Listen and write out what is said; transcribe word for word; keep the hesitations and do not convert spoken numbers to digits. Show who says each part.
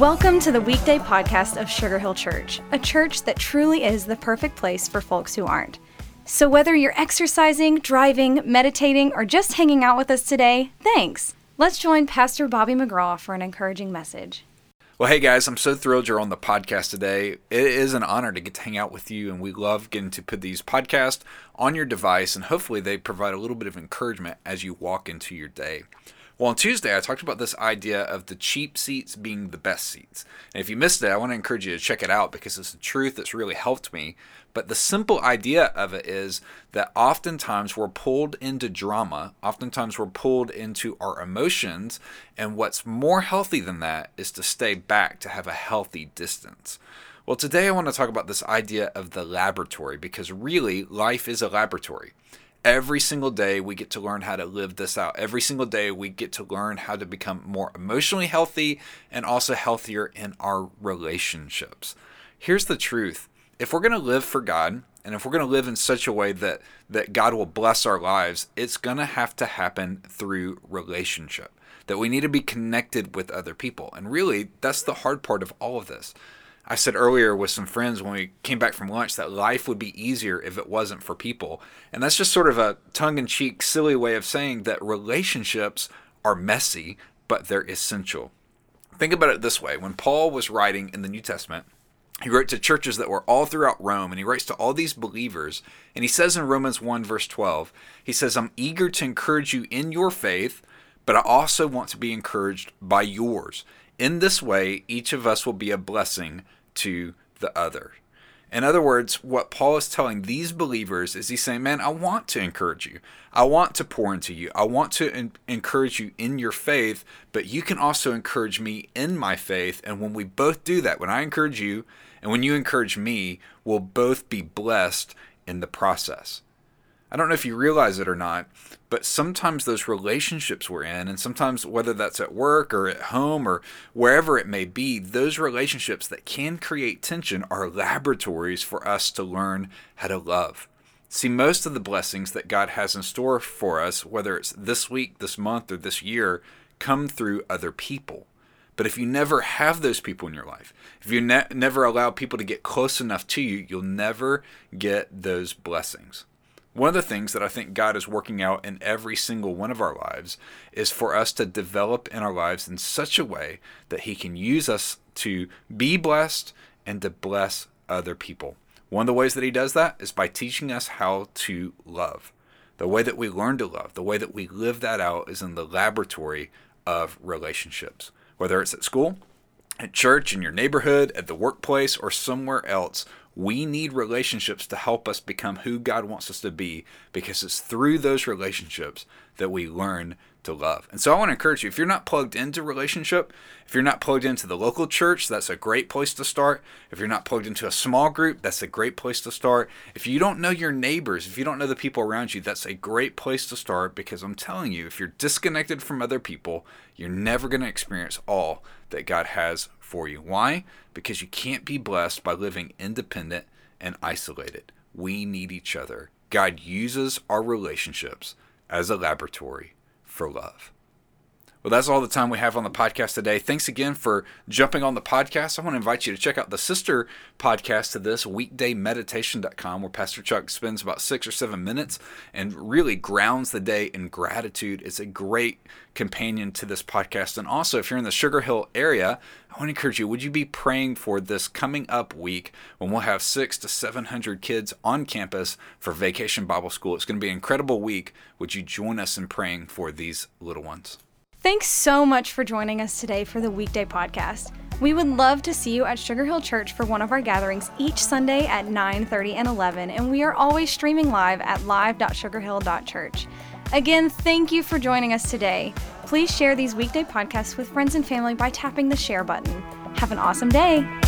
Speaker 1: Welcome to the weekday podcast of Sugar Hill Church, a church that truly is the perfect place for folks who aren't. So whether you're exercising, driving, meditating, or just hanging out with us today, thanks. Let's join Pastor Bobby McGraw for an encouraging message.
Speaker 2: Well, hey guys, I'm so thrilled you're on the podcast today. It is an honor to get to hang out with you, and we love getting to put these podcasts on your device, and hopefully they provide a little bit of encouragement as you walk into your day. Well, on Tuesday, I talked about this idea of the cheap seats being the best seats. And if you missed it, I want to encourage you to check it out because it's a truth that's really helped me. But the simple idea of it is that oftentimes we're pulled into drama. Oftentimes we're pulled into our emotions. And what's more healthy than that is to stay back, to have a healthy distance. Well, today I want to talk about this idea of the laboratory because really life is a laboratory. Every single day we get to learn how to live this out. Every single day we get to learn how to become more emotionally healthy and also healthier in our relationships. Here's the truth. If we're going to live for God and if we're going to live in such a way that, that God will bless our lives, it's going to have to happen through relationship. That we need to be connected with other people. And really, that's the hard part of all of this. I said earlier with some friends when we came back from lunch that life would be easier if it wasn't for people. And that's just sort of a tongue-in-cheek, silly way of saying that relationships are messy, but they're essential. Think about it this way. When Paul was writing in the New Testament, he wrote to churches that were all throughout Rome, and he writes to all these believers. And he says in Romans one, verse twelve, he says, I'm eager to encourage you in your faith, but I also want to be encouraged by yours. In this way, each of us will be a blessing to the other. In other words, what Paul is telling these believers is he's saying, man, I want to encourage you. I want to pour into you. I want to en- encourage you in your faith, but you can also encourage me in my faith. And when we both do that, when I encourage you and when you encourage me, we'll both be blessed in the process. I don't know if you realize it or not, but sometimes those relationships we're in, and sometimes whether that's at work or at home or wherever it may be, those relationships that can create tension are laboratories for us to learn how to love. See, most of the blessings that God has in store for us, whether it's this week, this month, or this year, come through other people. But if you never have those people in your life, if you ne- never allow people to get close enough to you, you'll never get those blessings. One of the things that I think God is working out in every single one of our lives is for us to develop in our lives in such a way that He can use us to be blessed and to bless other people. One of the ways that He does that is by teaching us how to love. The way that we learn to love, the way that we live that out is in the laboratory of relationships. Whether it's at school, at church, in your neighborhood, at the workplace, or somewhere else, we need relationships to help us become who God wants us to be because it's through those relationships that we learn to love. And so I want to encourage you, if you're not plugged into relationship, if you're not plugged into the local church, that's a great place to start. If you're not plugged into a small group, that's a great place to start. If you don't know your neighbors, if you don't know the people around you, that's a great place to start because I'm telling you, if you're disconnected from other people, you're never going to experience all that God has for you. Why? Because you can't be blessed by living independent and isolated. We need each other. God uses our relationships as a laboratory for love. Well, that's all the time we have on the podcast today. Thanks again for jumping on the podcast. I want to invite you to check out the sister podcast to this, weekday meditation dot com, where Pastor Chuck spends about six or seven minutes and really grounds the day in gratitude. It's a great companion to this podcast. And also, if you're in the Sugar Hill area, I want to encourage you, would you be praying for this coming up week when we'll have six to seven hundred kids on campus for Vacation Bible School? It's going to be an incredible week. Would you join us in praying for these little ones?
Speaker 1: Thanks so much for joining us today for the weekday podcast. We would love to see you at Sugar Hill Church for one of our gatherings each Sunday at nine thirty and eleven, and we are always streaming live at live dot sugar hill dot church. Again, thank you for joining us today. Please share these weekday podcasts with friends and family by tapping the share button. Have an awesome day.